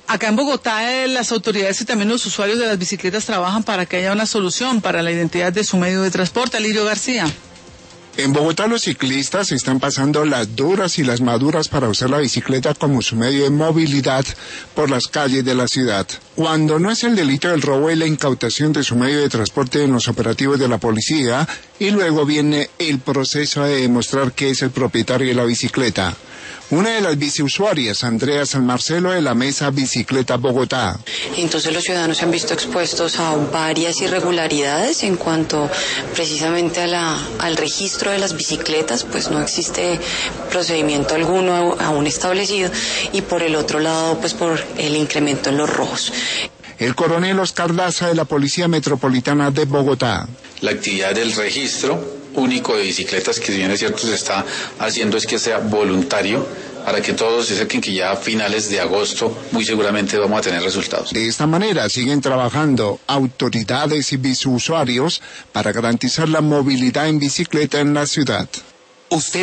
Acá en Bogotá las autoridades y también los usuarios de las bicicletas trabajan para que haya una solución para la identidad de su medio de transporte. Alirio García. En Bogotá los ciclistas están pasando las duras y las maduras para usar la bicicleta como su medio de movilidad por las calles de la ciudad. Cuando no es el delito del robo y la incautación de su medio de transporte en los operativos de la policía, y luego viene el proceso de demostrar que es el propietario de la bicicleta. Una de las biciusuarias, Andrea San Marcelo, de la Mesa Bicicleta Bogotá. Entonces los ciudadanos se han visto expuestos a varias irregularidades en cuanto precisamente al registro de las bicicletas, pues no existe procedimiento alguno aún establecido, y por el otro lado, pues por el incremento en los robos. El coronel Oscar Daza, de la Policía Metropolitana de Bogotá. La actividad del registro único de bicicletas, que si bien es cierto se está haciendo, es que sea voluntario, para que todos se acerquen, que ya a finales de agosto muy seguramente vamos a tener resultados. De esta manera siguen trabajando autoridades y biciusuarios para garantizar la movilidad en bicicleta en la ciudad.